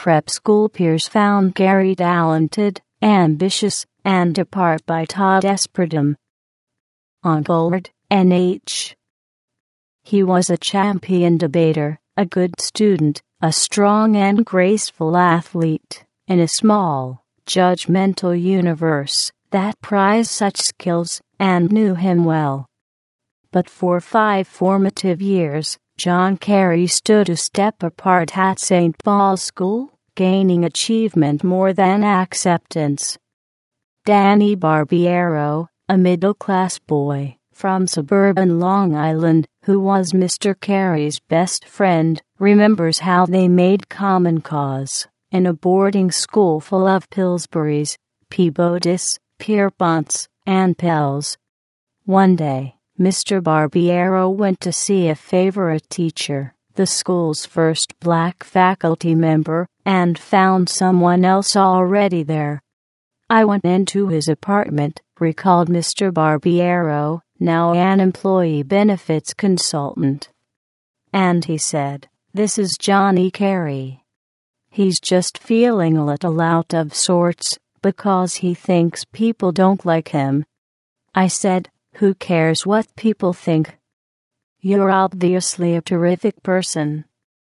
prep school peers found Gary talented, ambitious, and apart by Todd Esperdom. On Gold, NH. He was a champion debater, a good student, a strong and graceful athlete, in a small, judgmental universe that prized such skills and knew him well. But for 5 formative years, John Kerry stood a step apart at St. Paul's School, gaining achievement more than acceptance. Danny Barbiero, a middle-class boy from suburban Long Island, who was Mr. Kerry's best friend, remembers how they made common cause in a boarding school full of Pillsburys, Peabodys, Pierponts, and Pells. One day, Mr. Barbiero went to see a favorite teacher, the school's first black faculty member, and found someone else already there. "I went into his apartment," recalled Mr. Barbiero, now an employee benefits consultant. "And he said, 'This is Johnny Kerry. He's just feeling a little out of sorts because he thinks people don't like him.' I said, 'Who cares what people think? You're obviously a terrific person.'"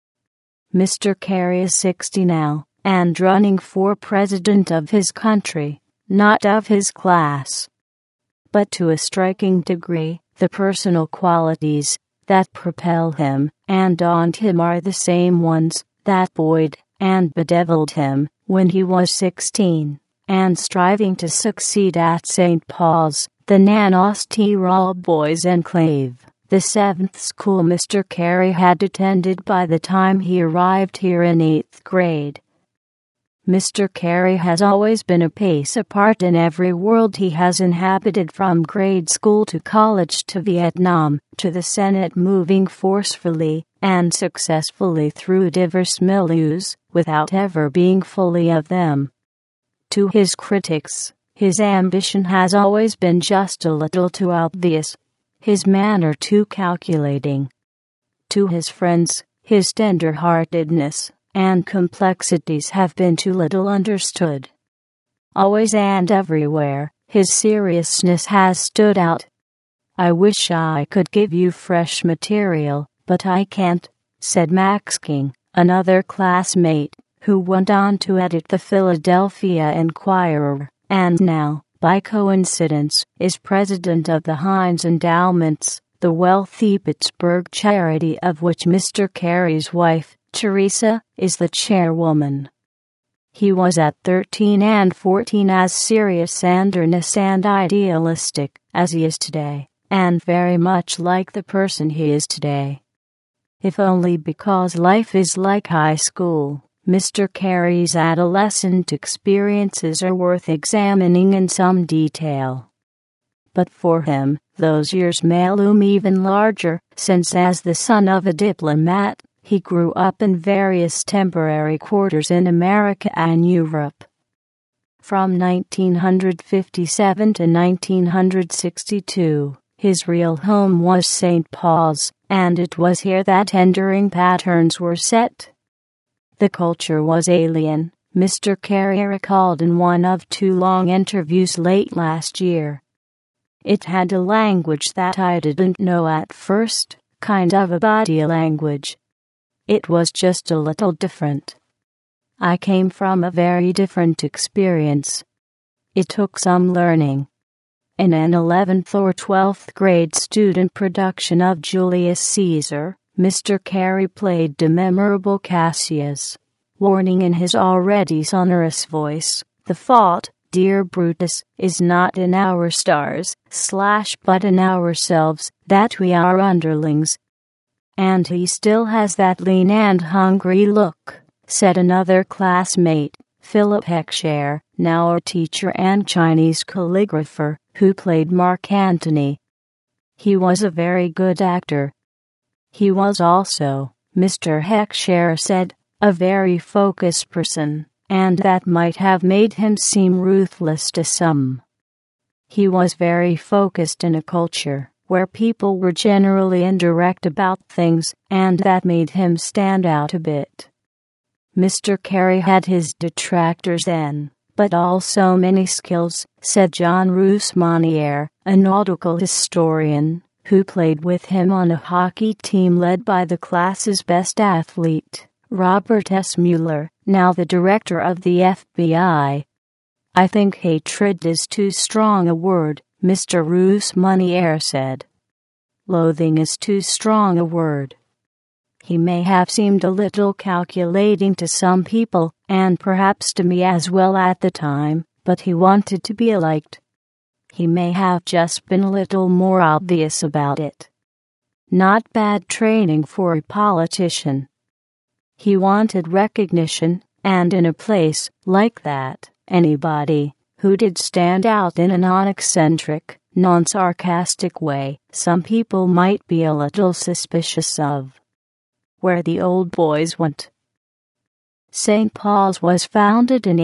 Mr. Kerry is 60 now, and running for president of his country, not of his class. But to a striking degree, the personal qualities that propel him and daunt him are the same ones that buoyed and bedeviled him when he was 16, and striving to succeed at St. Paul's, the Nanos Tirol Boys' Enclave, the 7th school Mr. Kerry had attended by the time he arrived here in 8th grade. Mr. Kerry has always been a pace apart in every world he has inhabited, from grade school to college to Vietnam to the Senate, moving forcefully and successfully through diverse milieus without ever being fully of them. To his critics, his ambition has always been just a little too obvious, his manner too calculating. To his friends, his tender-heartedness and complexities have been too little understood. Always and everywhere, his seriousness has stood out. "I wish I could give you fresh material, but I can't," said Max King, another classmate, who went on to edit the Philadelphia Inquirer, and now, by coincidence, is president of the Heinz Endowments, the wealthy Pittsburgh charity of which Mr. Kerry's wife, Teresa, is the chairwoman. He was at 13 and 14 as serious and earnest and idealistic as he is today, and very much like the person he is today. If only because life is like high school, Mr. Kerry's adolescent experiences are worth examining in some detail. But for him, those years may loom even larger, since as the son of a diplomat, he grew up in various temporary quarters in America and Europe. From 1957 to 1962, his real home was St. Paul's, and it was here that enduring patterns were set. The culture was alien, Mr. Kerry recalled in one of 2 long interviews late last year. It had a language that I didn't know at first, kind of a body language. It was just a little different. I came from a very different experience. It took some learning. In an 11th or 12th grade student production of Julius Caesar, Mr. Kerry played the memorable Cassius, warning in his already sonorous voice, "The fault, dear Brutus, is not in our stars, but in ourselves, that we are underlings." "And he still has that lean and hungry look," said another classmate, Philip Heckscher, now a teacher and Chinese calligrapher, who played Mark Antony. "He was a very good actor. He was also," Mr. Heckscher said, "a very focused person, and that might have made him seem ruthless to some. He was very focused in a culture where people were generally indirect about things, and that made him stand out a bit." Mr. Carey had his detractors then, but also many skills, said John Roos-Monnier, a nautical historian, who played with him on a hockey team led by the class's best athlete, Robert S. Mueller, now the director of the FBI. I think hatred is too strong a word, Mr. Roos-Monnier said. Loathing is too strong a word. He may have seemed a little calculating to some people, and perhaps to me as well at the time, but he wanted to be liked. He may have just been a little more obvious about it. Not bad training for a politician. He wanted recognition, and in a place like that, anybody who did stand out in a non-eccentric, non-sarcastic way, some people might be a little suspicious of. Where the old boys went. St. Paul's was founded in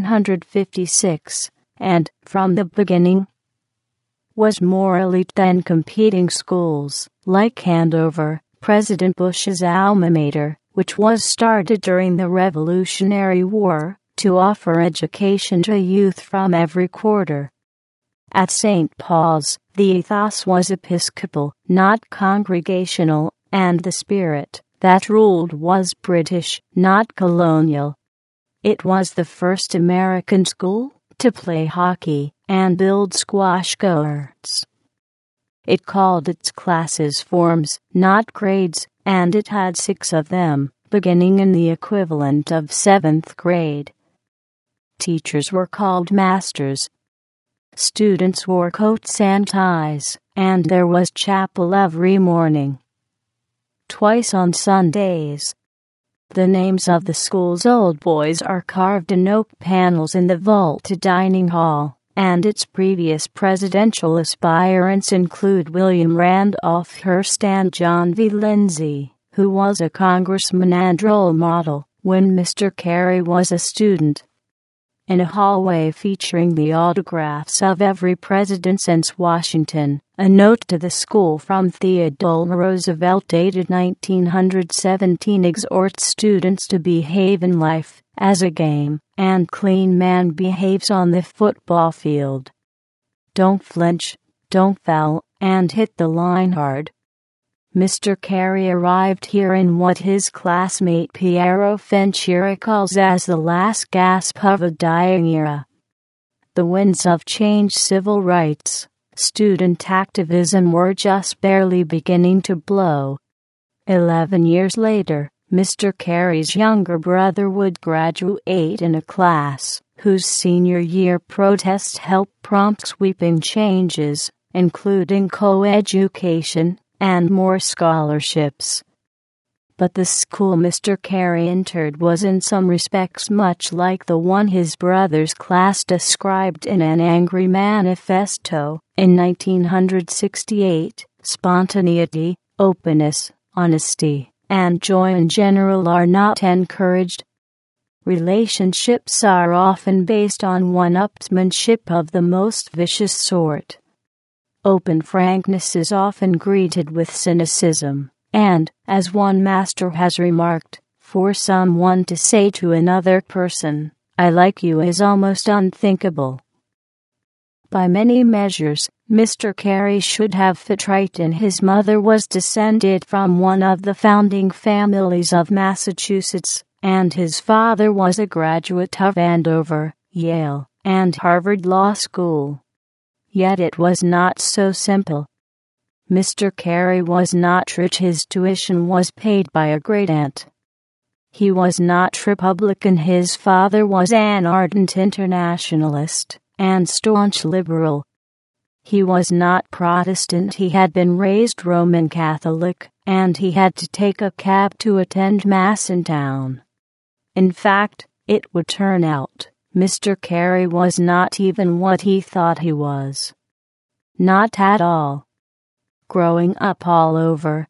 1856, and, from the beginning, was more elite than competing schools, like Andover, President Bush's alma mater, which was started during the Revolutionary War, to offer education to youth from every quarter. At St. Paul's, the ethos was Episcopal, not congregational, and the spirit that ruled was British, not colonial. It was the first American school to play hockey and build squash courts. It called its classes forms, not grades, and it had 6 of them, beginning in the equivalent of 7th grade. Teachers were called masters. Students wore coats and ties, and there was chapel every morning. Twice on Sundays. The names of the school's old boys are carved in oak panels in the vaulted dining hall, and its previous presidential aspirants include William Randolph Hearst and John V. Lindsay, who was a congressman and role model when Mr. Carey was a student. In a hallway featuring the autographs of every president since Washington, a note to the school from Theodore Roosevelt dated 1917 exhorts students to behave in life as a game, and clean man behaves on the football field. Don't flinch, don't foul, and hit the line hard. Mr. Carey arrived here in what his classmate Piero Ventura calls as the last gasp of a dying era. The winds of change, civil rights, student activism were just barely beginning to blow. 11 years later, Mr. Carey's younger brother would graduate in a class whose senior year protests helped prompt sweeping changes, including co-education and more scholarships. But the school Mr. Carey entered was in some respects much like the one his brother's class described in an angry manifesto in 1968. Spontaneity, openness, honesty, and joy in general are not encouraged. Relationships are often based on one-upsmanship of the most vicious sort. Open frankness is often greeted with cynicism, and, as one master has remarked, for someone to say to another person, "I like you," is almost unthinkable. By many measures, Mr. Carey should have fit right in. His mother was descended from one of the founding families of Massachusetts, and his father was a graduate of Andover, Yale, and Harvard Law School. Yet it was not so simple. Mr. Carey was not rich. His tuition was paid by a great-aunt. He was not Republican. His father was an ardent internationalist and staunch liberal. He was not Protestant. He had been raised Roman Catholic, and he had to take a cab to attend Mass in town. In fact, it would turn out Mr. Carey was not even what he thought he was. Not at all. Growing up all over.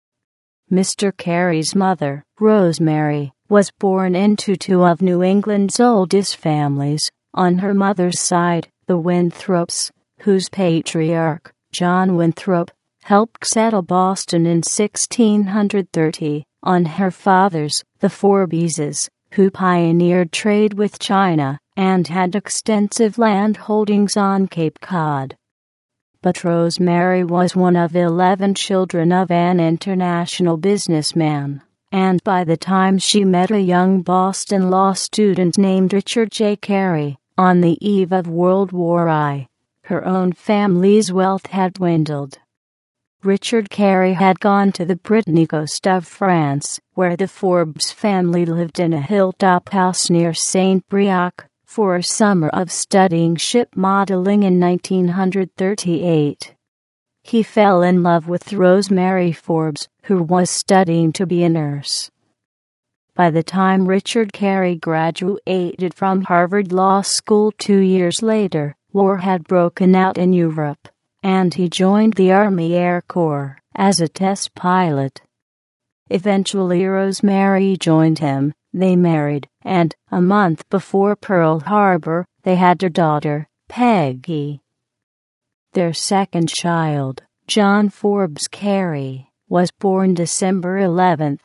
Mr. Carey's mother, Rosemary, was born into 2 of New England's oldest families. On her mother's side, the Winthrops, whose patriarch, John Winthrop, helped settle Boston in 1630. On her father's, the Forbeses, who pioneered trade with China and had extensive land holdings on Cape Cod. But Rosemary was one of 11 children of an international businessman, and by the time she met a young Boston law student named Richard J. Carey, on the eve of World War I, her own family's wealth had dwindled. Richard Carey had gone to the Brittany coast of France, where the Forbes family lived in a hilltop house near Saint-Brieuc, for a summer of studying ship modeling in 1938. He fell in love with Rosemary Forbes, who was studying to be a nurse. By the time Richard Carey graduated from Harvard Law School 2 years later, war had broken out in Europe, and he joined the Army Air Corps as a test pilot. Eventually Rosemary joined him, they married, and a month before Pearl Harbor, they had their daughter, Peggy. Their second child, John Forbes Carey, was born December 11,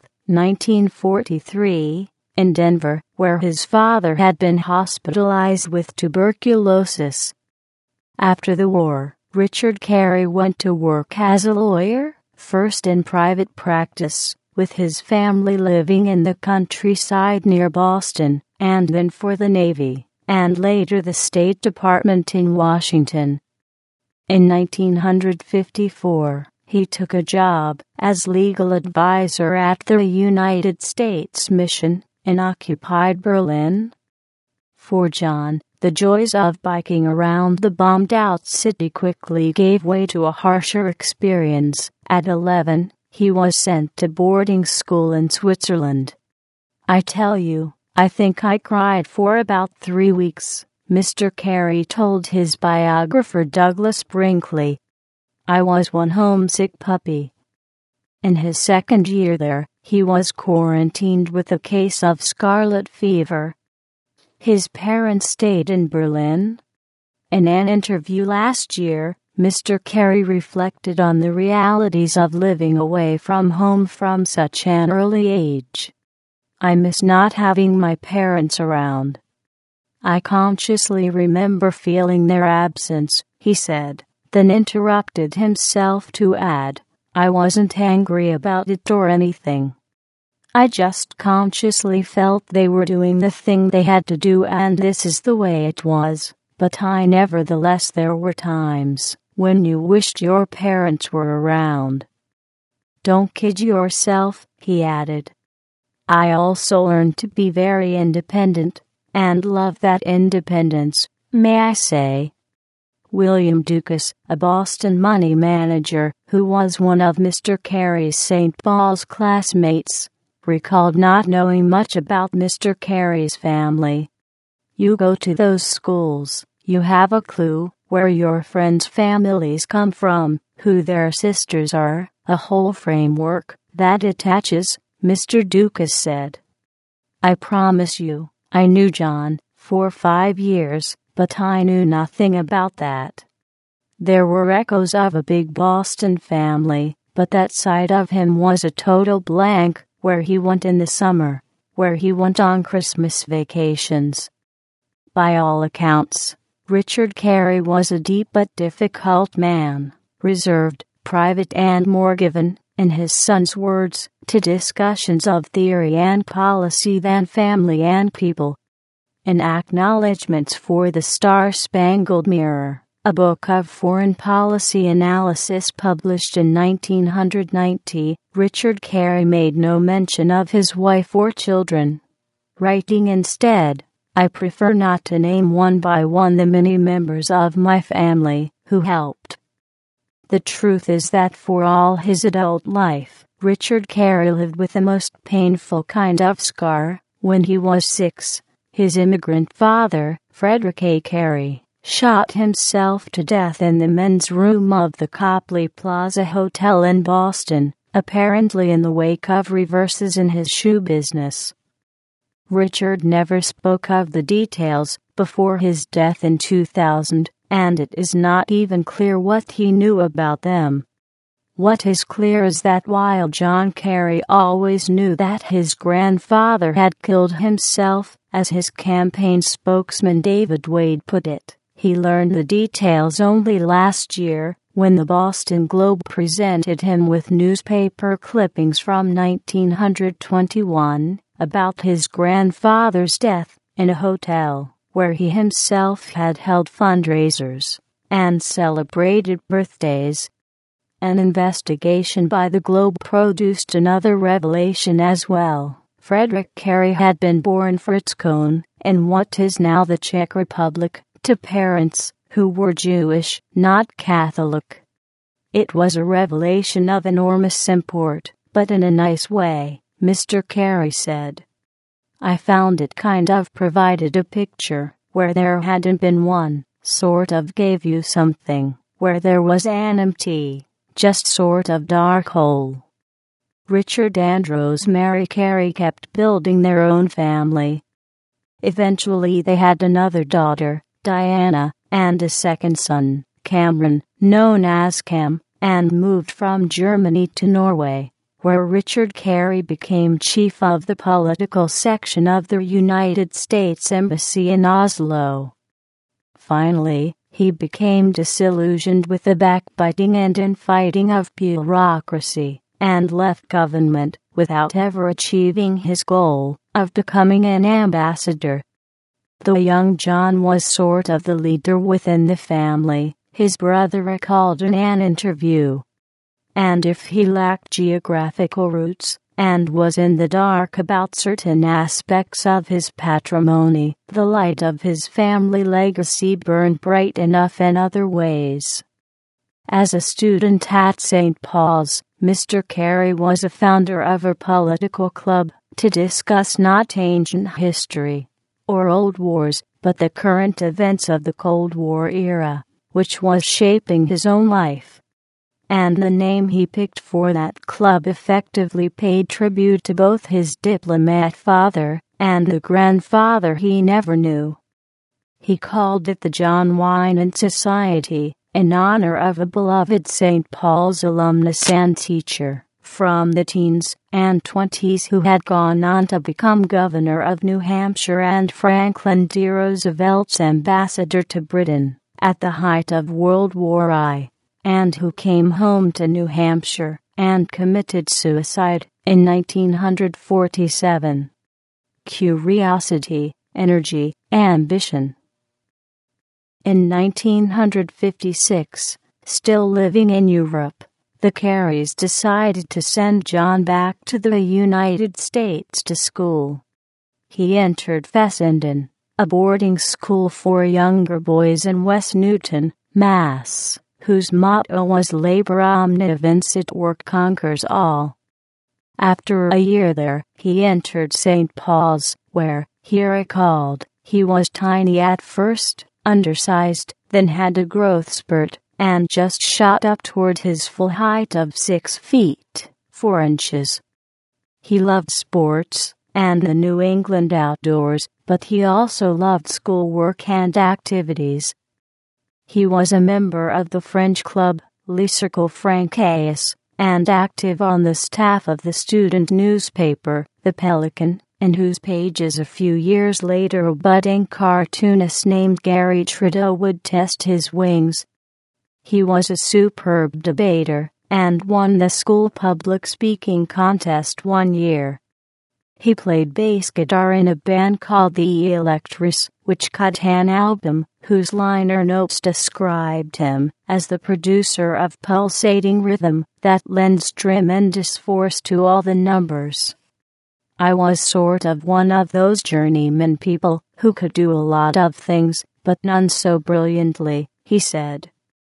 1943, in Denver, where his father had been hospitalized with tuberculosis. After the war, Richard Carey went to work as a lawyer, first in private practice, with his family living in the countryside near Boston, and then for the Navy, and later the State Department in Washington. In 1954, he took a job as legal advisor at the United States Mission in occupied Berlin. For John, the joys of biking around the bombed-out city quickly gave way to a harsher experience. At 11, he was sent to boarding school in Switzerland. "I tell you, I think I cried for about 3 weeks," Mr. Carey told his biographer Douglas Brinkley. "I was one homesick puppy." In his second year there, he was quarantined with a case of scarlet fever. His parents stayed in Berlin. In an interview last year, Mr. Carey reflected on the realities of living away from home from such an early age. "I miss not having my parents around. I consciously remember feeling their absence," he said, then interrupted himself to add, "I wasn't angry about it or anything. I just consciously felt they were doing the thing they had to do and this is the way it was, but nevertheless there were times when you wished your parents were around." "Don't kid yourself," he added. "I also learned to be very independent, and love that independence, may I say." William Dukas, a Boston money manager who was one of Mr. Carey's St. Paul's classmates, recalled not knowing much about Mr. Carey's family. "You go to those schools, you have a clue where your friends' families come from, who their sisters are, a whole framework that attaches," Mr. Dukas said. "I promise you, I knew John for 5 years, but I knew nothing about that. There were echoes of a big Boston family, but that side of him was a total blank, where he went in the summer, where he went on Christmas vacations." By all accounts, Richard Carey was a deep but difficult man, reserved, private and more given, in his son's words, to discussions of theory and policy than family and people. In Acknowledgments for the Star-Spangled Mirror, a book of foreign policy analysis published in 1990, Richard Carey made no mention of his wife or children, writing instead, "I prefer not to name one by one the many members of my family who helped." The truth is that for all his adult life, Richard Carey lived with the most painful kind of scar. When he was 6, his immigrant father, Frederick A. Carey, shot himself to death in the men's room of the Copley Plaza Hotel in Boston, apparently in the wake of reverses in his shoe business. Richard never spoke of the details before his death in 2000, and it is not even clear what he knew about them. What is clear is that while John Kerry always knew that his grandfather had killed himself, as his campaign spokesman David Wade put it, he learned the details only last year, when the Boston Globe presented him with newspaper clippings from 1921 about his grandfather's death in a hotel where he himself had held fundraisers and celebrated birthdays. An investigation by the Globe produced another revelation as well. Frederick Kerry had been born Fritz Kohn in what is now the Czech Republic, to parents who were Jewish, not Catholic. It was a revelation of enormous import, but in a nice way, Mr. Kerry said. I found it kind of provided a picture where there hadn't been one, sort of gave you something where there was an empty, just sort of dark hole. Richard and Rosemary Kerry kept building their own family. Eventually they had another daughter, Diana, and a second son, Cameron, known as Cam, and moved from Germany to Norway, where Richard Kerry became chief of the political section of the United States Embassy in Oslo. Finally, he became disillusioned with the backbiting and infighting of bureaucracy, and left government without ever achieving his goal of becoming an ambassador. Though young John was sort of the leader within the family, his brother recalled in an interview. And if he lacked geographical roots, and was in the dark about certain aspects of his patrimony, the light of his family legacy burned bright enough in other ways. As a student at St. Paul's, Mr. Kerry was a founder of a political club to discuss not ancient history or old wars, but the current events of the Cold War era, which was shaping his own life. And the name he picked for that club effectively paid tribute to both his diplomat father and the grandfather he never knew. He called it the John Winan Society, in honor of a beloved St. Paul's alumnus and teacher from the teens and 20s who had gone on to become governor of New Hampshire and Franklin D. Roosevelt's ambassador to Britain at the height of World War I, and who came home to New Hampshire and committed suicide in 1947. Curiosity, energy, ambition. In 1956, still living in Europe, the Kerrys decided to send John back to the United States to school. He entered Fessenden, a boarding school for younger boys in West Newton, Mass., whose motto was Labor Omnivincit, work conquers all. After a year there, he entered St. Paul's, where, he recalled, he was tiny at first, undersized, then had a growth spurt, and just shot up toward his full height of 6 feet, 4 inches. He loved sports and the New England outdoors, but he also loved schoolwork and activities. He was a member of the French club, Le Cercle Français, and active on the staff of the student newspaper, The Pelican, in whose pages a few years later a budding cartoonist named Gary Trudeau would test his wings. He was a superb debater, and won the school public speaking contest one year. He played bass guitar in a band called the Electors, which cut an album whose liner notes described him as the producer of pulsating rhythm that lends tremendous force to all the numbers. I was sort of one of those journeyman people who could do a lot of things, but none so brilliantly, he said.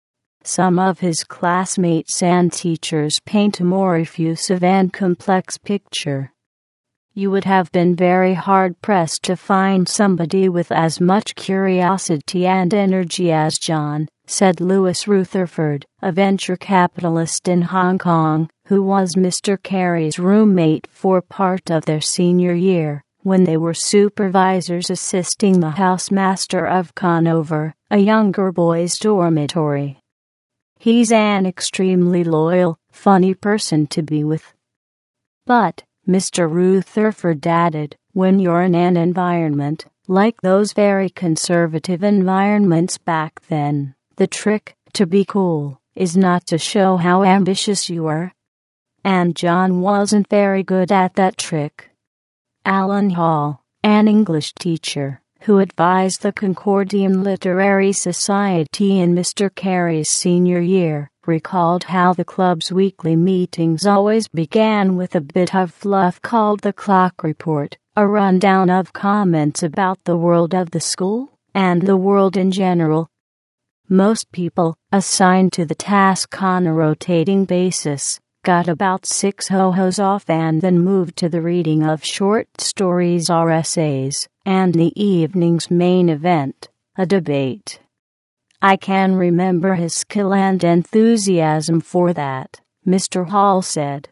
Some of his classmates and teachers paint a more effusive and complex picture. You would have been very hard-pressed to find somebody with as much curiosity and energy as John, said Louis Rutherford, a venture capitalist in Hong Kong, who was Mr. Kerry's roommate for part of their senior year, when they were supervisors assisting the housemaster of Conover, a younger boys' dormitory. He's an extremely loyal, funny person to be with. But, Mr. Rutherford added, when you're in an environment like those very conservative environments back then, the trick to be cool is not to show how ambitious you are. And John wasn't very good at that trick. Alan Hall, an English teacher who advised the Concordian Literary Society in Mr. Carey's senior year, recalled how the club's weekly meetings always began with a bit of fluff called the clock report, a rundown of comments about the world of the school and the world in general. Most people, assigned to the task on a rotating basis, got about 6 ho-hos off and then moved to the reading of short stories or essays, and the evening's main event, a debate. I can remember his skill and enthusiasm for that, Mr. Hall said.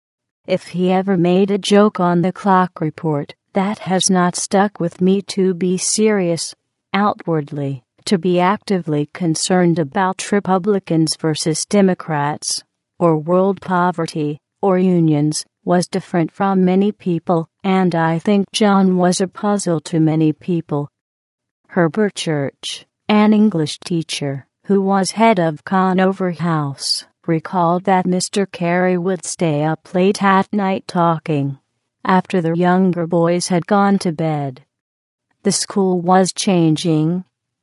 If he ever made a joke on the clock report, that has not stuck with me. To be serious, outwardly, to be actively concerned about Republicans versus Democrats, or world poverty, or unions, was different from many people, and I think John was a puzzle to many people. Herbert Church, an English teacher who was head of Conover House, recalled that Mr. Carey would stay up late at night talking after the younger boys had gone to bed. The school was changing,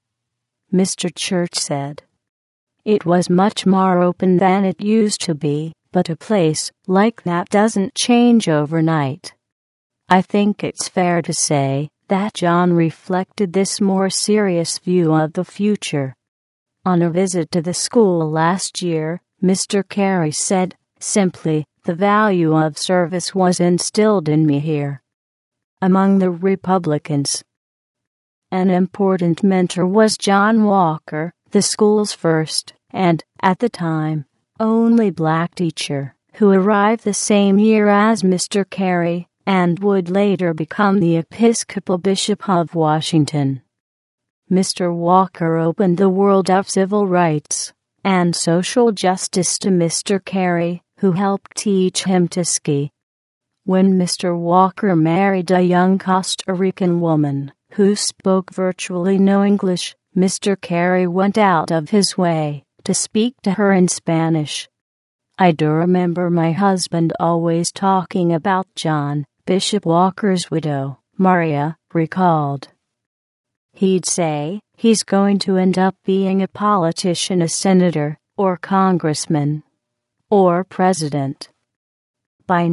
Mr. Church said. It was much more open than it used to be, but a place like that doesn't change overnight. I think it's fair to say that John reflected this more serious view of the future. On a visit to the school last year, Mr. Carey said, simply, the value of service was instilled in me here. Among the Republicans, an important mentor was John Walker, the school's first, and, at the time, only black teacher, who arrived the same year as Mr. Carey, and would later become the Episcopal Bishop of Washington. Mr. Walker opened the world of civil rights and social justice to Mr. Carey, who helped teach him to ski. When Mr. Walker married a young Costa Rican woman who spoke virtually no English, Mr. Carey went out of his way to speak to her in Spanish. I do remember my husband always talking about John, Bishop Walker's widow, Maria, recalled. He'd say, he's going to end up being a politician, a senator, or congressman, or president. By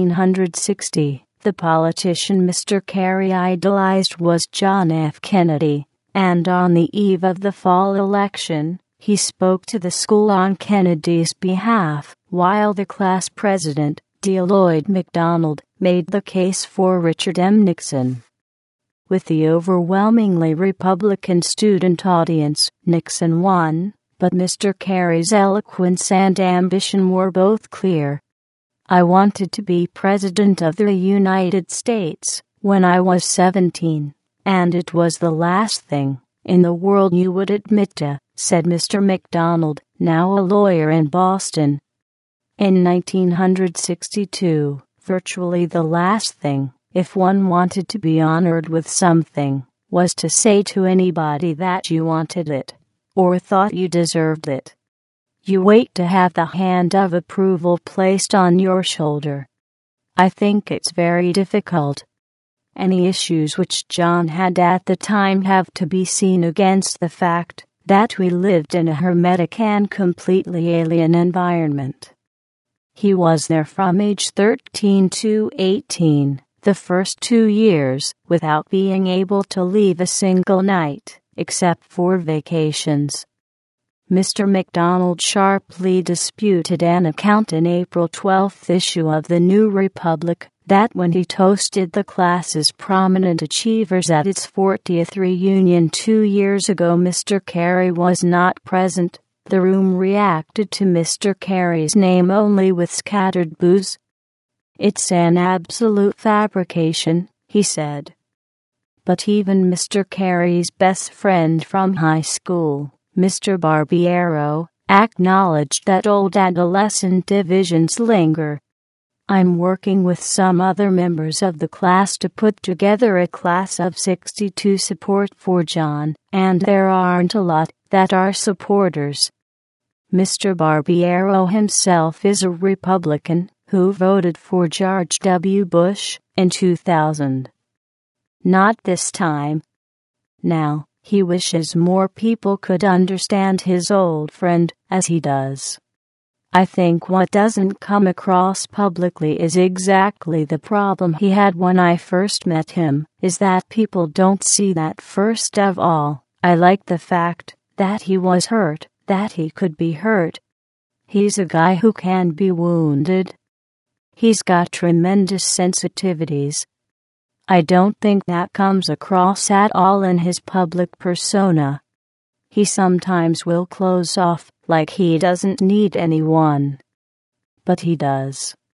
1960, the politician Mr. Carey idolized was John F. Kennedy, and on the eve of the fall election, he spoke to the school on Kennedy's behalf, while the class president, D. Lloyd MacDonald, made the case for Richard M. Nixon. With the overwhelmingly Republican student audience, Nixon won, but Mr. Carey's eloquence and ambition were both clear. I wanted to be President of the United States when I was 17, and it was the last thing in the world you would admit to, said Mr. MacDonald, now a lawyer in Boston. In 1962, virtually the last thing, if one wanted to be honored with something, was to say to anybody that you wanted it, or thought you deserved it. You wait to have the hand of approval placed on your shoulder. I think it's very difficult. Any issues which John had at the time have to be seen against the fact that we lived in a hermetic and completely alien environment. He was there from age 13 to 18, the first 2 years, without being able to leave a single night, except for vacations. Mr. MacDonald sharply disputed an account in April 12th issue of the New Republic that when he toasted the class's prominent achievers at its 40th reunion 2 years ago, Mr. Carey was not present. The room reacted to Mr. Carey's name only with scattered boos. It's an absolute fabrication, he said. But even Mr. Carey's best friend from high school, Mr. Barbiero, acknowledged that old adolescent divisions linger. I'm working with some other members of the class to put together a class of 62 support for John, and there aren't a lot that are supporters. Mr. Barbiero himself is a Republican who voted for George W. Bush in 2000. Not this time. Now, he wishes more people could understand his old friend as he does. I think what doesn't come across publicly is exactly the problem he had when I first met him, is that people don't see that. First of all, I like the fact that he was hurt, that he could be hurt. He's a guy who can be wounded. He's got tremendous sensitivities. I don't think that comes across at all in his public persona. He sometimes will close off, like he doesn't need anyone. But he does.